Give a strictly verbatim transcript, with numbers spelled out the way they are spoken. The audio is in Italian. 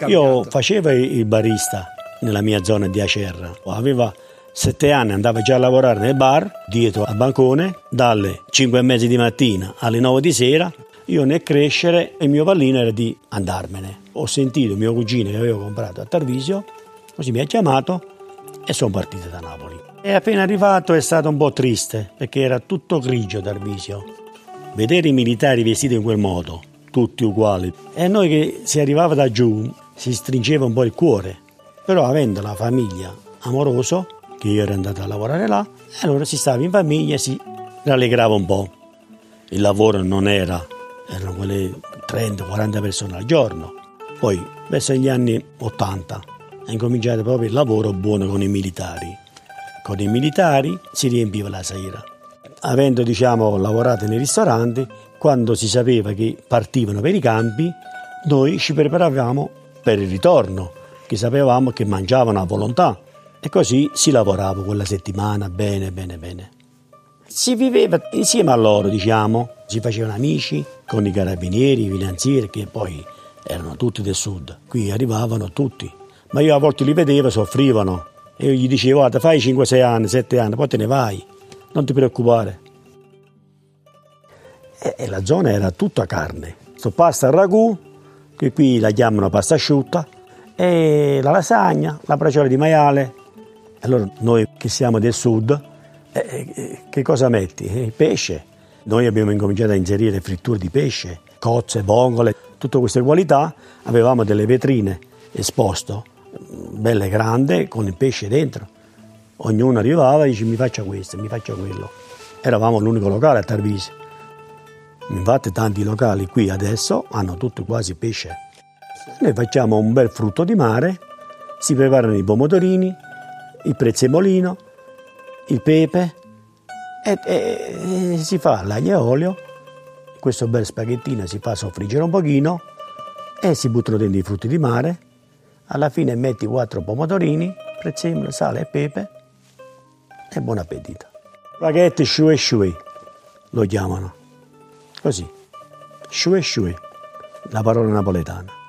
Io facevo il barista nella mia zona di Acerra. Aveva sette anni, andava già a lavorare nel bar, dietro al bancone, dalle cinque e mezza di mattina alle nove di sera. Io nel crescere, il mio pallino era di andarmene. Ho sentito mio cugino che avevo comprato a Tarvisio, così mi ha chiamato e sono partito da Napoli. E appena arrivato è stato un po' triste, perché era tutto grigio Tarvisio. Vedere i militari vestiti in quel modo, tutti uguali, e a noi che si arrivava da giù si stringeva un po' il cuore. Però avendo la famiglia amoroso, che io ero andato a lavorare là, allora si stava in famiglia e si rallegrava un po'. Il lavoro non era, erano quelle trenta quaranta persone al giorno. Poi, verso gli anni ottanta, è incominciato proprio il lavoro buono con i militari. Con i militari si riempiva la sera. Avendo, diciamo, lavorato nei ristoranti, quando si sapeva che partivano per i campi, noi ci preparavamo per il ritorno, che sapevamo che mangiavano a volontà. E così si lavorava quella settimana bene, bene, bene. Si viveva insieme a loro, diciamo. Si facevano amici con i carabinieri, i finanzieri, che poi erano tutti del sud. Qui arrivavano tutti. Ma io a volte li vedevo, soffrivano. E io gli dicevo, guarda, fai cinque sei anni, sette anni, poi te ne vai. Non ti preoccupare. E, e la zona era tutta carne. So pasta al ragù, che qui la chiamano pasta asciutta, e la lasagna, la braciole di maiale. Allora noi che siamo del sud, eh, eh, che cosa metti? Il pesce. Noi abbiamo incominciato a inserire fritture di pesce, cozze, vongole, tutte queste qualità. Avevamo delle vetrine esposte, belle grandi, con il pesce dentro. Ognuno arrivava e dice mi faccia questo, mi faccia quello. Eravamo l'unico locale a Tarvisio. Infatti tanti locali qui adesso hanno tutti quasi pesce. Noi facciamo un bel frutto di mare, si preparano i pomodorini, il prezzemolino, il pepe e, e, e si fa l'aglio e olio. Questo bel spaghettino si fa soffriggere un pochino e si buttano dentro i frutti di mare. Alla fine metti quattro pomodorini, prezzemolo, sale e pepe e buon appetito. Spaghetti sciue sciue lo chiamano così, sciue sciue, la parola napoletana.